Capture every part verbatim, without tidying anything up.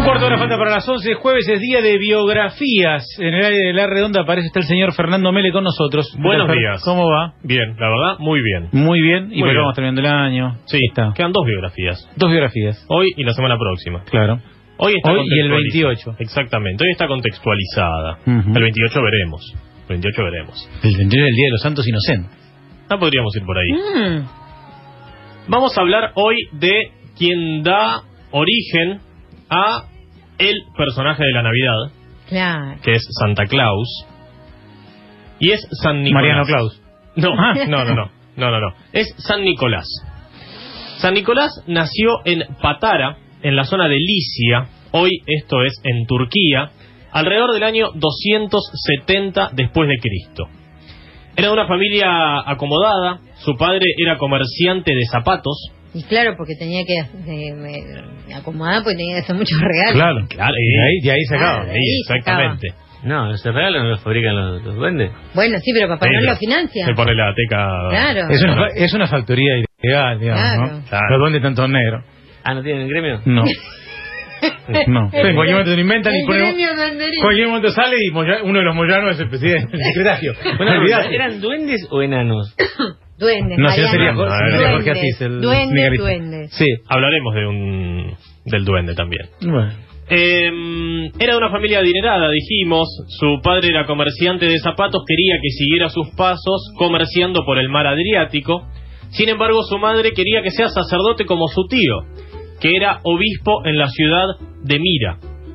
Un cuarto de hora falta para las once, jueves es día de biografías. En el área de La Redonda aparece está el señor Fernando Mele con nosotros. Buenos días. ¿Cómo va? Bien, la verdad, muy bien. Muy bien, y pues vamos terminando el año. Sí, está. Quedan dos biografías. Dos biografías. Hoy y la semana próxima. Claro. Hoy está Hoy y el veintiocho. Exactamente, hoy está contextualizada. Uh-huh. El veintiocho veremos. El veintiocho veremos. El veintiocho es el Día de los Santos Inocentes. No podríamos ir por ahí. Mm. Vamos a hablar hoy de quien da origen a el personaje de la Navidad, Claro. que es Santa Claus, y es San Nicolás. Mariano Claus. No, no, no, no, no, no, no. Es San Nicolás. San Nicolás nació en Patara, en la zona de Licia, hoy esto es en Turquía, alrededor del año doscientos setenta después de Cristo. Era de una familia acomodada, su padre era comerciante de zapatos. Y claro, porque tenía que eh, me, acomodar, porque tenía que hacer muchos regalos. Claro, Claro, y de ahí, de ahí se acaba. Claro. Ahí, Ahí exactamente. No, ese regalo no lo fabrican los, los duendes. Bueno, sí, pero Papá Sí, Noel pero lo financia. Se pone la teca. Claro. Es una, es una factoría ilegal, digamos, Claro. ¿no? Claro. Los duendes tanto negros. Ah, ¿no tienen gremio? No. No. En cualquier momento se lo inventan y El ponen... gremio duendería. En cualquier momento sale y Moya- uno de los moyanos es el presidente, el secretario. Bueno, Olvidate. ¿eran duendes o enanos? Duendes, No, si no Mariano. sería Jorge, no, sería no, Jorge Asís, el Duendes, sindicalista. duendes. Sí. Hablaremos de un del duende también. Bueno. Eh, era de una familia adinerada, dijimos. Su padre era comerciante de zapatos, quería que siguiera sus pasos comerciando por el mar Adriático. Sin embargo, su madre quería que sea sacerdote como su tío, que era obispo en la ciudad de Mira.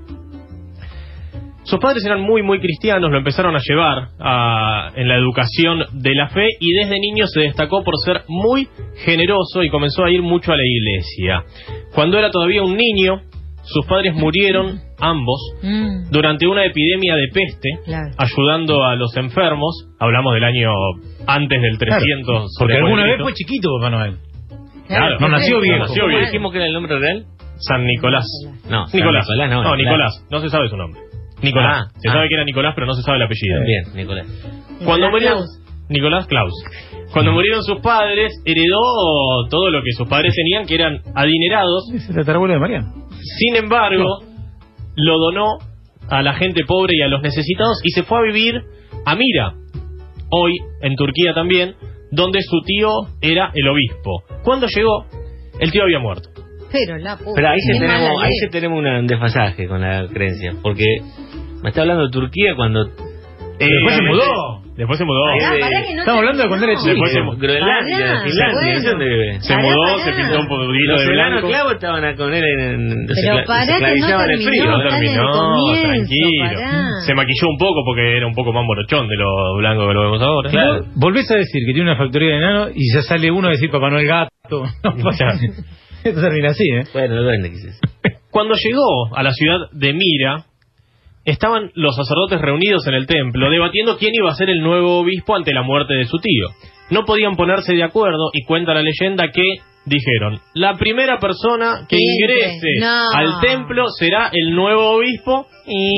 Sus padres eran muy, muy cristianos, lo empezaron a llevar a, en la educación de la fe, y desde niño se destacó por ser muy generoso y comenzó a ir mucho a la iglesia. Cuando era todavía un niño, sus padres murieron, ambos, Mm, durante una epidemia de peste, claro. ayudando a los enfermos. Hablamos del año antes del trescientos. Claro, porque después alguna de vez Cristo. fue chiquito Papá Noel. Claro, no nació viejo. nació ¿Cómo viejo. dijimos que era el nombre real? San Nicolás. No, San Nicolás. Nicolás, no, no, Nicolás. Nicolás. No se sabe su nombre. Nicolás. Ah, se ah. sabe que era Nicolás, pero no se sabe el apellido. Bien, Nicolás. Cuando Nicolás murieron... Claus. Nicolás Claus. Cuando murieron sus padres, heredó todo lo que sus padres tenían, que eran adinerados. Es el tatarabuelo de Mariano. Sin embargo, lo donó a la gente pobre y a los necesitados y se fue a vivir a Mira, hoy en Turquía también, donde su tío era el obispo. Cuando llegó, el tío había muerto. Pero la puta. Pero ahí sí qué mala tenemos, ahí ley. sí tenemos un desfasaje con la creencia. Porque me está hablando de Turquía cuando... Eh, Después se mudó. Después se mudó. Pará, Eh, pará que no estamos hablando de cuando era terminó. chico. Después se de mu- Groenlandia, Pará, de Finlandia, bueno. no sé dónde vive. Se Pará, mudó, pará. se pintó un poquito Los de enanos blanco. clavos estaban a- con él en... en- Pero se cla- pará se que no esclavizaban el terminó. frío. No Está en el terminó, comienzo, tranquilo. pará. Se maquilló un poco porque era un poco más morochón de lo blanco que lo vemos ahora. Claro. Volvés a decir que tiene una factoría de enano y ya sale uno a decir Papá Noel gato. No pasa. Esto termina así, ¿eh? Bueno, el duende quizás. Cuando llegó a la ciudad de Mira, estaban los sacerdotes reunidos en el templo debatiendo quién iba a ser el nuevo obispo ante la muerte de su tío. No podían ponerse de acuerdo y cuenta la leyenda que dijeron: la primera persona que Que entre. ingrese No. al templo será el nuevo obispo.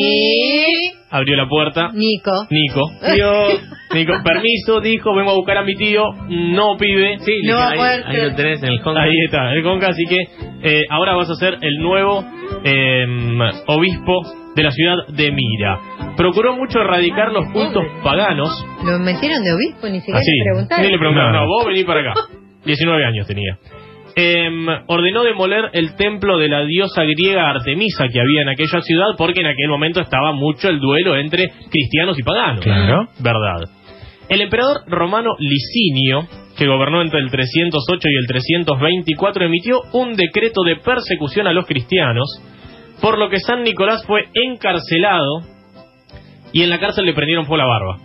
Y abrió la puerta Nico. Nico. Dios, Nico, permiso, dijo, vengo a buscar a mi tío. No, pibe. Sí, No va a ahí, poder ahí ser. lo tenés en el Conga. Ahí está, el Conca, así que eh, ahora vas a ser el nuevo eh, obispo de la ciudad de Mira. Procuró mucho erradicar los cultos paganos. Lo metieron de obispo, ni siquiera Así, le preguntaron. ni le preguntaron, No. no, vos vení para acá. diecinueve años tenía. Em, ordenó demoler el templo de la diosa griega Artemisa que había en aquella ciudad, porque en aquel momento estaba mucho el duelo entre cristianos y paganos. Claro. Verdad. El emperador romano Licinio, que gobernó entre el trescientos ocho y el trescientos veinticuatro, emitió un decreto de persecución a los cristianos, por lo que San Nicolás fue encarcelado y en la cárcel le prendieron fuego la barba.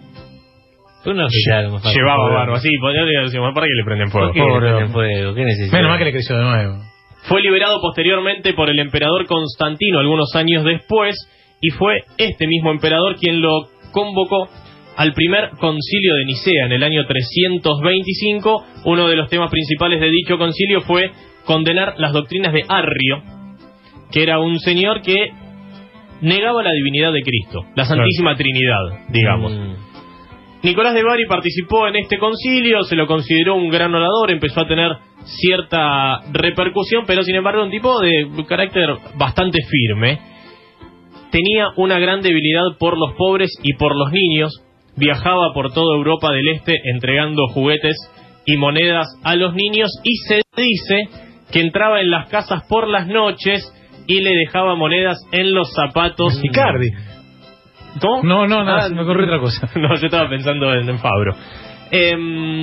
Tú no fijaron, más fácil. Llevaba Pobre. barba, sí, podría decir, ¿para qué le prenden fuego? ¿Por qué le Pobre prenden hombre. fuego? ¿Qué necesidad? Menos mal que le creció de nuevo. Fue liberado posteriormente por el emperador Constantino algunos años después, y fue este mismo emperador quien lo convocó al primer concilio de Nicea en el año trescientos veinticinco. Uno de los temas principales de dicho concilio fue condenar las doctrinas de Arrio, que era un señor que negaba la divinidad de Cristo, la Santísima Trinidad, digamos. Mm. Nicolás de Bari participó en este concilio, se lo consideró un gran orador, empezó a tener cierta repercusión, pero sin embargo un tipo de carácter bastante firme. tenía una gran debilidad por los pobres y por los niños. Viajaba por toda Europa del Este entregando juguetes y monedas a los niños, y se dice que entraba en las casas por las noches y le dejaba monedas en los zapatos. Icardi. ¿Cómo? No, no, no, Ah, me ocurrió otra cosa. No, yo estaba pensando en, en Fabro. Eh,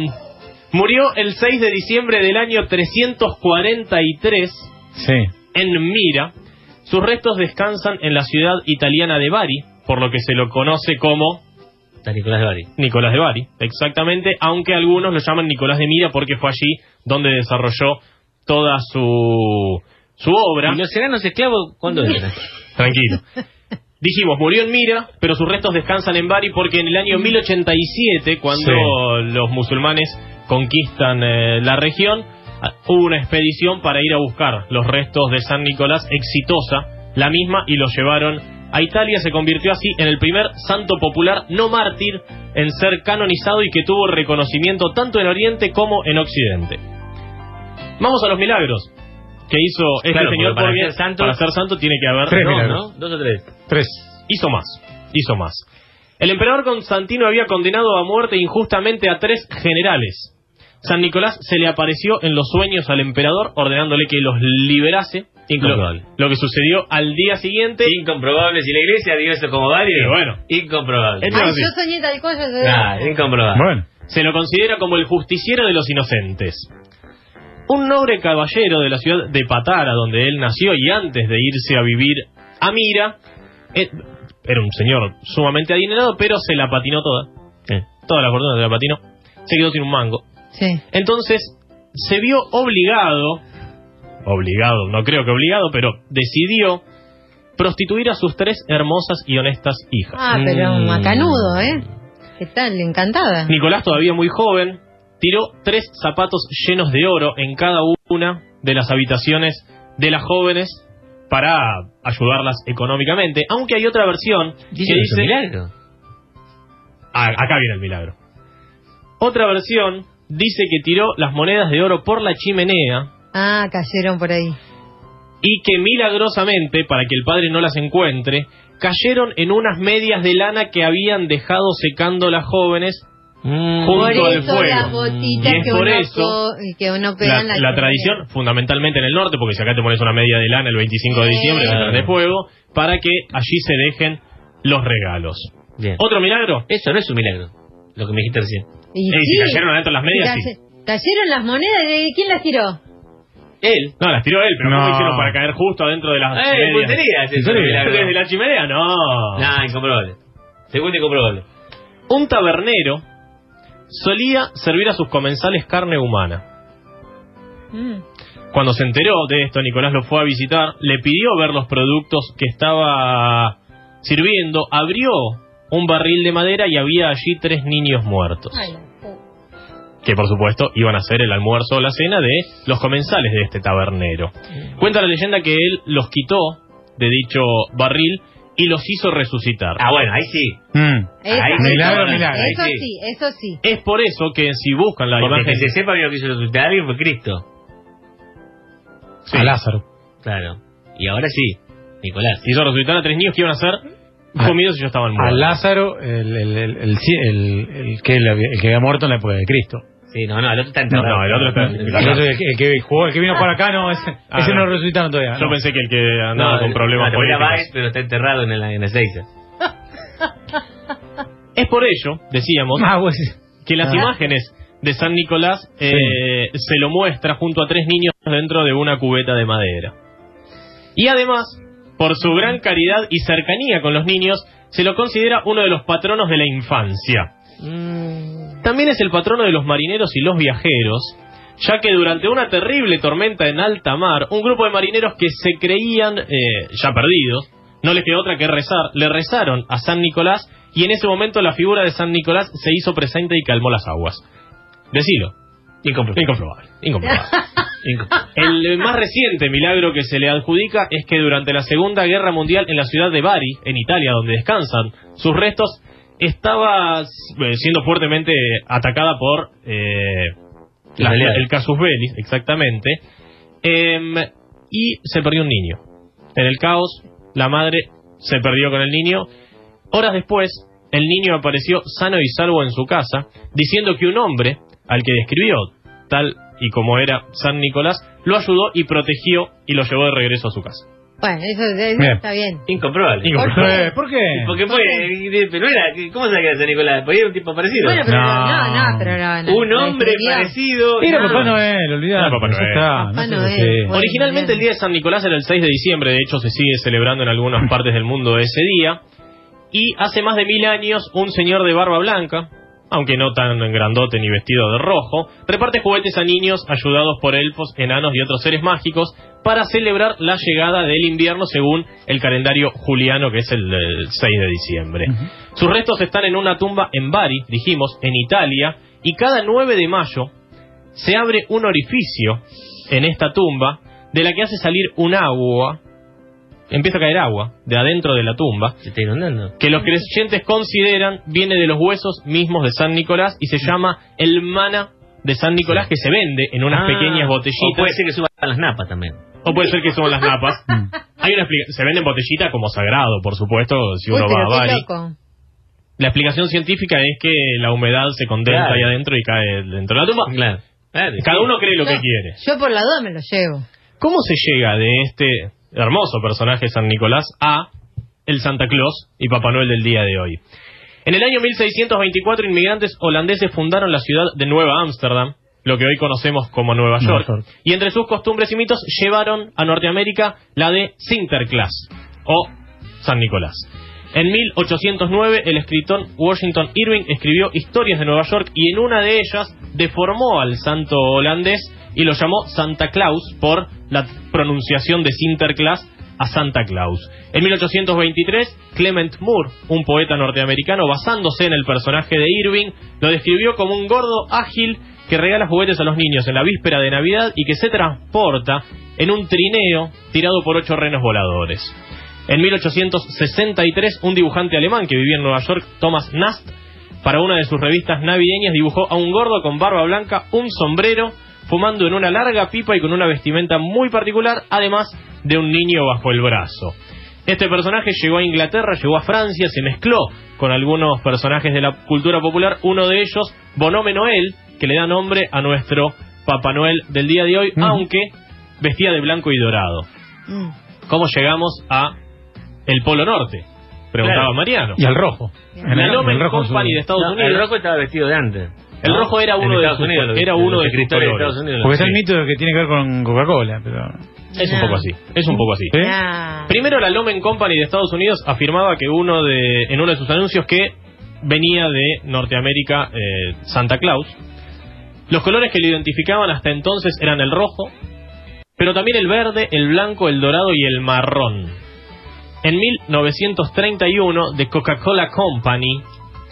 murió el seis de diciembre del año trescientos cuarenta y tres Sí. en Mira. Sus restos descansan en la ciudad italiana de Bari, por lo que se lo conoce como San Nicolás de Bari. Nicolás de Bari, exactamente, aunque algunos lo llaman Nicolás de Mira porque fue allí donde desarrolló toda su, su obra. ¿Y los enanos esclavos cuándo eran? Tranquilo. Dijimos, murió en Mira, pero sus restos descansan en Bari porque en el año mil ochenta y siete, cuando Sí. los musulmanes conquistan eh, la región, hubo una expedición para ir a buscar los restos de San Nicolás, exitosa la misma, y los llevaron a Italia. Se convirtió así en el primer santo popular no mártir en ser canonizado y que tuvo reconocimiento tanto en Oriente como en Occidente. Vamos a los milagros que hizo este Claro, señor. porque para porque ser santo- para ser santo tiene que haber Tres no, milagros. ¿no? ¿Dos o tres? Tres. Hizo más, hizo más. El emperador Constantino había condenado a muerte injustamente a tres generales. San Nicolás se le apareció en los sueños al emperador ordenándole que los liberase. Incomprobable. Lo, lo que sucedió al día siguiente. Incomprobable. Si la iglesia dio eso como válido, Sí, bueno. incomprobable. Esto- Ay, así. yo soñé tal cosa. yo- Nah, incomprobable. Bueno. Se lo considera como el justiciero de los inocentes. Un noble caballero de la ciudad de Patara, donde él nació, y antes de irse a vivir a Mira, eh, era un señor sumamente adinerado, pero se la patinó toda. Eh, toda la fortuna se la patinó. Se quedó sin un mango. Sí. Entonces, se vio obligado, obligado, no creo que obligado, pero decidió prostituir a sus tres hermosas y honestas hijas. Ah, pero Mm. macanudo, ¿eh? ¿Qué tal? Encantada. Nicolás, todavía muy joven, tiró tres zapatos llenos de oro en cada una de las habitaciones de las jóvenes para ayudarlas económicamente, aunque hay otra versión que ¿Dice que es un dice... milagro? Ah, acá viene el milagro. Otra versión dice que tiró las monedas de oro por la chimenea Ah, cayeron por ahí. y que milagrosamente, para que el padre no las encuentre, cayeron en unas medias de lana que habían dejado secando las jóvenes Mm. junto Por al eso fuego. las botitas Y es que por uno, eso co- que uno pega en La, la, la chimenea. tradición, fundamentalmente en el norte, porque si acá te pones una media de lana el veinticinco de Sí. diciembre, la prende fuego, para que allí se dejen los regalos. Bien. ¿Otro milagro? Eso no es un milagro, lo que me dijiste recién. Y Eh, sí, si cayeron adentro las medias, caye- sí. cayeron las monedas. ¿De quién las tiró? Él. No, las tiró él, pero ¿cómo No. hicieron para caer justo adentro de las ¡Eh, medias? puntería! Es ¿En eso, serio? un milagro. ¿Desde la chimenea? No. Nah, incomprobable. Segundo incomprobable. Un tabernero solía servir a sus comensales carne humana. Mm. Cuando se enteró de esto, Nicolás lo fue a visitar, le pidió ver los productos que estaba sirviendo, abrió un barril de madera y había allí tres niños muertos, Ay, la pu- que por supuesto iban a ser el almuerzo o la cena de los comensales de este tabernero. Cuenta la leyenda que él los quitó de dicho barril y los hizo resucitar. Ah, bueno, ahí sí. Mm. Eso, Ahí, eso milagro, sí, milagro, Eso ahí sí. sí. eso sí. Es por eso que si buscan la Porque imagen... que se sepa que lo que hizo resucitar a alguien fue Cristo. Sí. A Lázaro. Claro. Y ahora sí, Nicolás. Hizo resucitar a tres niños que iban a ser Ah. comidos y ya estaban A muertos. Lázaro, el, el, el, el, el- el que, el que había muerto en la época de Cristo. Sí, no, no, el otro está No, enterrado. no, el otro está... El, otro, el que- el que jugó, el que vino por acá, no, ese, Ah, ese no. no lo resucitaron todavía. Yo no. pensé que el que andaba No, con problemas no, te voy a políticos. Baez, pero está enterrado en la, en la Ezeiza. Es por ello, decíamos, Ah, pues, que las Ah. imágenes de San Nicolás eh, se lo muestra junto a tres niños dentro de una cubeta de madera. Y además, por su gran caridad y cercanía con los niños, se lo considera uno de los patronos de la infancia. También es el patrono de los marineros y los viajeros, ya que durante una terrible tormenta en alta mar, un grupo de marineros que se creían eh, ya perdidos, no les quedó otra que rezar, le rezaron a San Nicolás y en ese momento la figura de San Nicolás se hizo presente y calmó las aguas. Decilo. Incomprobable. Incomprobable. Incomprobable. El más reciente milagro que se le adjudica es que durante la Segunda Guerra Mundial en la ciudad de Bari, en Italia, donde descansan sus restos, estaba eh, siendo fuertemente atacada por eh, la- Italiano. el casus belli, exactamente, Em, y se perdió un niño. En el caos, la madre se perdió con el niño. Horas después, el niño apareció sano y salvo en su casa, diciendo que un hombre, al que describió tal y como era San Nicolás, lo ayudó y protegió y lo llevó de regreso a su casa. Bueno, eso, eso Bien. está bien. Incomprobable. Incomprobable. Eh, ¿Por qué? Porque fue, pero era, ¿cómo se que era San Nicolás? Porque era un tipo parecido. Bueno, pero No. no, no, pero no, no, un no hombre escribió. parecido. Era no. Papá Noel, olvidate. Era Papá ya Noel. está, Papá no sé Noel. por qué. Bueno, Originalmente bien. el día de San Nicolás era el seis de diciembre, de hecho se sigue celebrando en algunas partes del mundo ese día. Y hace más de mil años un señor de barba blanca, aunque no tan grandote ni vestido de rojo, reparte juguetes a niños ayudados por elfos, enanos y otros seres mágicos para celebrar la llegada del invierno según el calendario juliano, que es el, el seis de diciembre. Ujú. Sus restos están en una tumba en Bari, dijimos, en Italia, y cada nueve de mayo se abre un orificio en esta tumba de la que hace salir un agua, empieza a caer agua de adentro de la tumba, Se está inundando. que los creyentes consideran viene de los huesos mismos de San Nicolás y se llama el mana de San Nicolás, que se vende en unas Ah, pequeñas O botellitas. puede ser que suban las napas también. O puede ser que son las napas. Hay una explica- se venden botellitas como sagrado, por supuesto, si uno Uy, va pero a qué Bari. loco. La explicación científica es que la humedad se condensa Claro. ahí adentro y cae dentro de la tumba. Claro. Claro, Cada sí. uno cree lo que No, quiere. Yo por la duda me lo llevo. ¿Cómo se llega de este hermoso personaje San Nicolás a el Santa Claus y Papá Noel del día de hoy? En el año mil seiscientos veinticuatro, inmigrantes holandeses fundaron la ciudad de Nueva Ámsterdam, lo que hoy conocemos como Nueva Nueva York, York. y entre sus costumbres y mitos llevaron a Norteamérica la de Sinterklaas, o San Nicolás. En mil ochocientos nueve, el escritor Washington Irving escribió Historias de Nueva York y en una de ellas deformó al santo holandés y lo llamó Santa Claus por la pronunciación de Sinterklaas a Santa Claus. En mil ochocientos veintitrés, Clement Moore, un poeta norteamericano, basándose en el personaje de Irving, lo describió como un gordo ágil que regala juguetes a los niños en la víspera de Navidad y que se transporta en un trineo tirado por ocho renos voladores. En mil ochocientos sesenta y tres, un dibujante alemán que vivía en Nueva York, Thomas Nast, para una de sus revistas navideñas dibujó a un gordo con barba blanca, un sombrero, fumando en una larga pipa y con una vestimenta muy particular, además de un niño bajo el brazo. Este personaje llegó a Inglaterra, llegó a Francia, se mezcló con algunos personajes de la cultura popular, uno de ellos, Bonhomme Noel, que le da nombre a nuestro Papá Noel del día de hoy, Mm. aunque vestía de blanco y dorado. Mm. ¿Cómo llegamos a el Polo Norte? Preguntaba Claro. Mariano. Y al rojo. La La el- Lomen el rojo Company su- de Estados No, Unidos. el rojo estaba vestido de antes. El ¿no? rojo era En uno de Estados sus- Unidos, lo- era los uno de sus escritores de colores. Estados Unidos. Porque está el Sí. mito de que tiene que ver con Coca-Cola, pero... Es un No. poco así, es un poco así. ¿Sí? Nah. Primero, la Lomen Company de Estados Unidos afirmaba que uno de, en uno de sus anuncios que venía de Norteamérica eh, Santa Claus. Los colores que lo identificaban hasta entonces eran el rojo, pero también el verde, el blanco, el dorado y el marrón. En mil novecientos treinta y uno, The Coca-Cola Company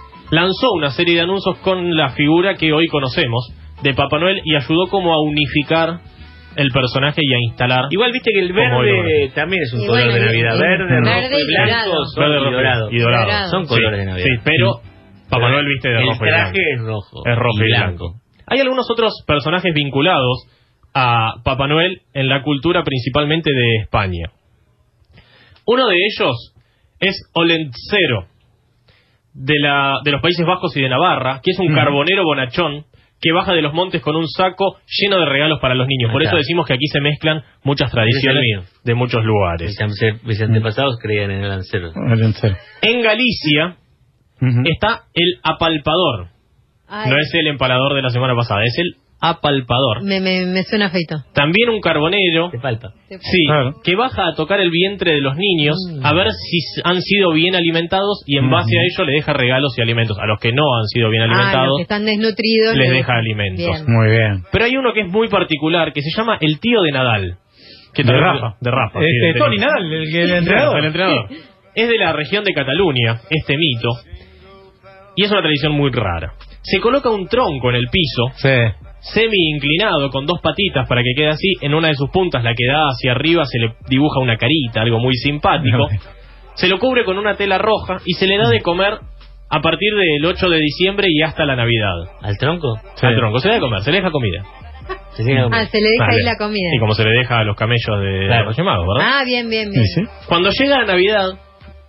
lanzó una serie de anuncios con la figura que hoy conocemos de Papá Noel y ayudó como a unificar el personaje y a instalar. Igual viste que el Como verde el- también es un Y color bueno, de y- Navidad. y- Verde, verde rojo y y blanco dorado. son Verde, y rojo dorado. y dorado. Dorado. Son Sí, colores de Navidad. sí, pero Papá Noel viste de el rojo y traje blanco. es rojo. Es rojo y blanco. Hay algunos otros personajes vinculados a Papá Noel en la cultura principalmente de España. Uno de ellos es Olencero, de, la, de los Países Bajos y de Navarra, que es un Ujú. carbonero bonachón que baja de los montes con un saco lleno de regalos para los niños. Por Ahí eso está. decimos que aquí se mezclan muchas tradiciones mío. de muchos lugares. Mis ante- Mis antepasados creían en el lancero. En serio. En Galicia Ujú. está el apalpador. Ay, No es el empalador de la semana pasada, es el apalpador. me, me, me suena feito. También un carbonero, Te palpa. sí, Claro. que baja a tocar el vientre de los niños Mm. a ver si s- han sido bien alimentados y en base Ujú. a ello le deja regalos y alimentos. A los que no han sido bien Ah, los alimentados que están desnutridos. les le- deja alimentos. Bien. Muy bien. Pero hay uno que es muy particular que se llama el tío de Nadal. Que De también- Rafa. De Rafa. Este, sí, de- Tony Nadal, el, que- el entrenador. El entrenador. Es de la región de Cataluña, este mito, y es una tradición muy rara. Se coloca un tronco en el piso, Sí. semi inclinado, con dos patitas para que quede así. En una de sus puntas, la que da hacia arriba, se le dibuja una carita, algo muy simpático. Se lo cubre con una tela roja y se le da de comer a partir del ocho de diciembre y hasta la Navidad. ¿Al tronco? Sí. Al tronco, se le da de comer, se le deja comida. Se tiene que- Ah, se le deja Vale. ahí la comida. Y como se le deja a los camellos de Claro. los llamados, ¿verdad? Ah, bien, bien, Sí, bien. sí. Cuando llega la Navidad,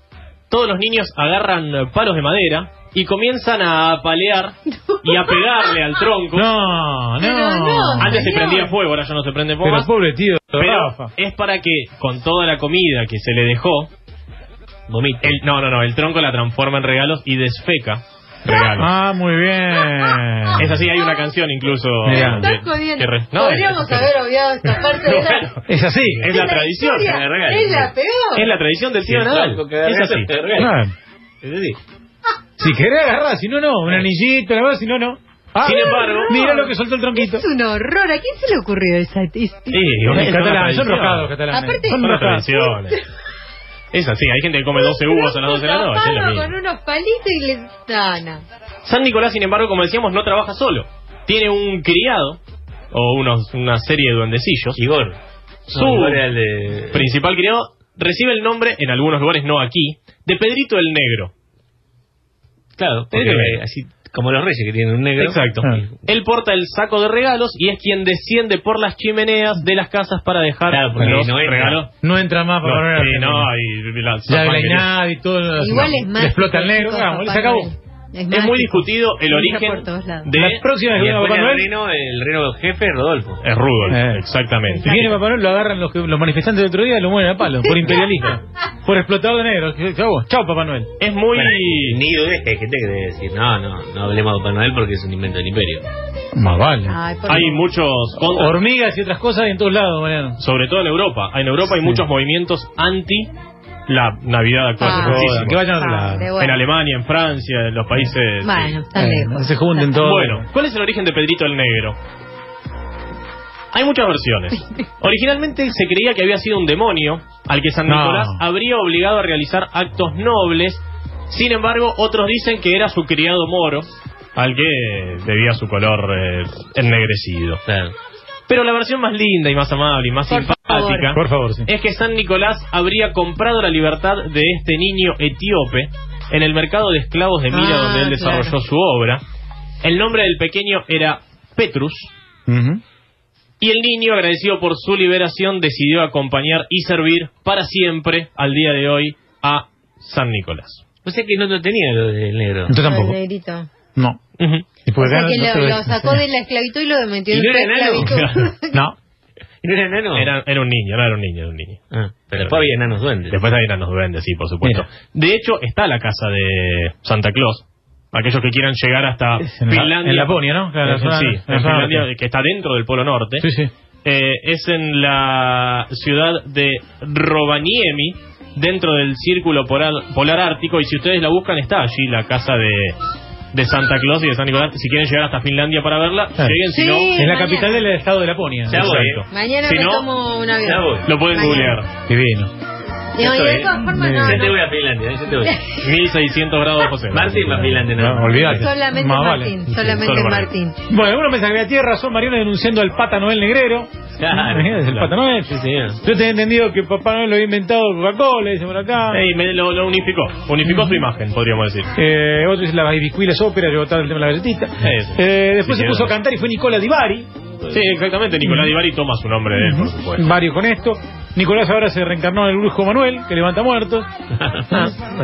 todos los niños agarran palos de madera y comienzan a palear y a pegarle al tronco. No, no. no. Antes se señor. prendía fuego, ahora ya no se prende fuego Pero más. pobre tío, Pero Rafa. es para que con toda la comida que se le dejó, Vomite. el, no, no, no, el tronco la transforma en regalos y desfeca regalos. Ah, muy bien. Es así, hay una canción incluso. Mirá. que- Estás jodiendo. que re- no, Podríamos es- haber obviado esta parte de la... Bueno, Es así. es la tradición. historia. que me regalen. Es la peor. Es la tradición del Si tío el Nadal. tronco que Es agarras así. te regala. Claro. Es así. Si querés agarrar, si no, no. Un anillito, la verdad, si no, no. Ah, Sin embargo, mira lo que soltó el tronquito. Es un horror. ¿A quién se le ocurrió esa? es- Sí, Son son catalanes, son tradiciones. rojados los catalanes. Aparte- son Son las rojados. tradiciones. Es así, hay gente que come doce uvas a las doce de la noche. Es lo Tapado mismo. con unos palitos y le... No, no. San Nicolás, sin embargo, como decíamos, no trabaja solo. Tiene un criado, o unos, una serie de duendecillos. Igor. Su No, Igor era el de... principal criado recibe el nombre, en algunos lugares no aquí, de Pedrito el Negro. Claro, Porque- porque así como los reyes que tienen un negro. Exacto. Ah. Él porta el saco de regalos y es quien desciende por las chimeneas de las casas para dejar Claro, porque los no entra. regalos. No entra más para No, poner sí, no, y la Ya zafanguería. Gleinad y todo. lo- Igual es más... Le explota el negro, vamos, se acabó. Es, Es muy mágico. discutido el Entra origen por todos lados. de... La próxima vez Y que viene después Papá el Noel, reino, el reino jefe, Rodolfo. Es Rudolf, Eh. exactamente. si viene Papá Noel, lo agarran los, que- los manifestantes del otro día y lo mueren a palo, por imperialista, por explotador de negro. Chau, chau, Papá Noel. Es muy... Bueno, ni dudes que hay gente que debe decir, no, no, no hablemos de Papá Noel porque es un invento del imperio. Más vale. Ay, por Hay favor. muchos contras, Hormigas y otras cosas en todos lados, Mariano. sobre todo en Europa. En Europa hay Sí. muchos movimientos anti la Navidad actual. Ah, muchísimos. que vayan a otro Ah, lado. de bueno. En Alemania, en Francia, en los países... Bueno, están Eh, lejos. se junten todos. Bueno, ¿cuál es el origen de Pedrito el Negro? Hay muchas versiones. Originalmente se creía que había sido un demonio al que San No. Nicolás habría obligado a realizar actos nobles. Sin embargo, otros dicen que era su criado moro al que debía su color eh, ennegrecido. Claro. Pero la versión más linda y más amable y más Por simpática Por favor, sí. es que San Nicolás habría comprado la libertad de este niño etíope en el mercado de esclavos de Mira, Ah, donde él desarrolló claro. su obra. El nombre del pequeño era Petrus, Ujú. y el niño, agradecido por su liberación, decidió acompañar y servir para siempre, al día de hoy, a San Nicolás. O sea que no lo tenía lo del negro. Yo tampoco. El negrito. No. Ujú. Y O porque sea acá que no lo, se ve. lo sacó de la esclavitud y lo metió ¿Y en no la era enano? esclavitud. No. ¿Y no era enano? Era, era un niño, no era un niño, era un niño. Ah, pero después había enanos duendes. Después hay enanos duendes, sí, por supuesto. De hecho, está la casa de Santa Claus. Aquellos que quieran llegar hasta Es en la- Finlandia. en Laponia, ¿no? Claro, Eh, en la zona- sí, en en la zona Finlandia, norte. que está dentro del Polo Norte. Sí, sí. Eh, es en la ciudad de Rovaniemi, dentro del Círculo Polar, Polar Ártico, y si ustedes la buscan, está allí la casa de, de Santa Claus y de San Nicolás. Si quieren llegar hasta Finlandia para verla, Ah. lleguen, si Sí. no, Es la mañana. capital del estado de Laponia. Ya voy, exacto. Mañana Si me no, tomo un avión. Ya voy. lo pueden Mañana. googlear. Divino. No, y de Estoy, todas formas, ¿eh? no, Ya no. te voy a Finlandia, ya te voy. mil seiscientos grados bajo cero. Martín va a Finlandia, No, no. olvídate. Solamente Más vale. Martín, Sí, sí. solamente solo Martín. Bueno, algunos mensajes de tiene razón, Mariano, denunciando al Pata Noel Negrero. Claro, Imagínate, el claro. Pata Noel. Sí, señor. Yo tenía entendido que Papá Noel lo había inventado Coca-Cola, dice por acá. Ey, me lo, lo unificó. Unificó su imagen, podríamos decir. Eh, otro dice la Biscuilas Ópera, llegó tarde el tema de la galletita. Eso. Eh, después Sí, se puso a sí. cantar y fue Nicola Di Bari. Sí, exactamente. Nicolás Di Bari toma su nombre de él, por supuesto. Varios con esto. Nicolás ahora se reencarnó en el brujo Manuel, que levanta muertos. Ah,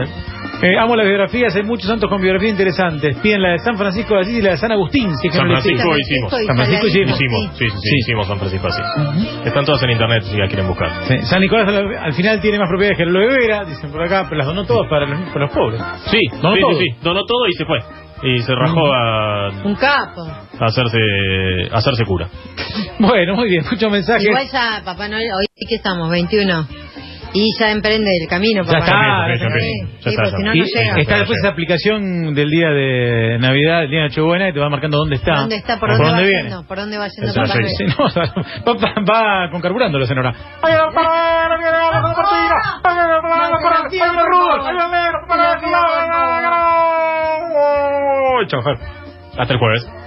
Eh, amo las biografías, hay muchos santos con biografías interesantes. Piden la de San Francisco de Asís y la de San Agustín. Si es que San no le Francisco siguen. hicimos. y San Francisco Saladino, Hicimos, sí. sí, sí, sí, Sí. hicimos San Francisco así. Están todas en internet si la quieren buscar. Sí, San Nicolás al, al final tiene más propiedades que lo de Vera, dicen por acá, pero las donó todas para los, para los pobres. Sí, Donó sí, todo. sí, sí. Donó todo y se fue. Y se rajó a, Un capo. a hacerse a hacerse cura. Bueno, muy bien, muchos mensajes. Igual ya, Papá Noel, hoy que estamos, veintiuno. Y ya emprende el camino, Ya Papá está, Noel. ya está, Sí, ya sí, está, porque ya si no, Y no llega. está después esa aplicación del día de Navidad, el día de Nochebuena, y te va marcando dónde está. ¿Dónde está? ¿Por dónde, va viene. yendo? ¿Por dónde va yendo Eso Papá sí, Noel? Sí, no, o sea, va, va con carburando la señora. Chau, Fer. Hasta el jueves.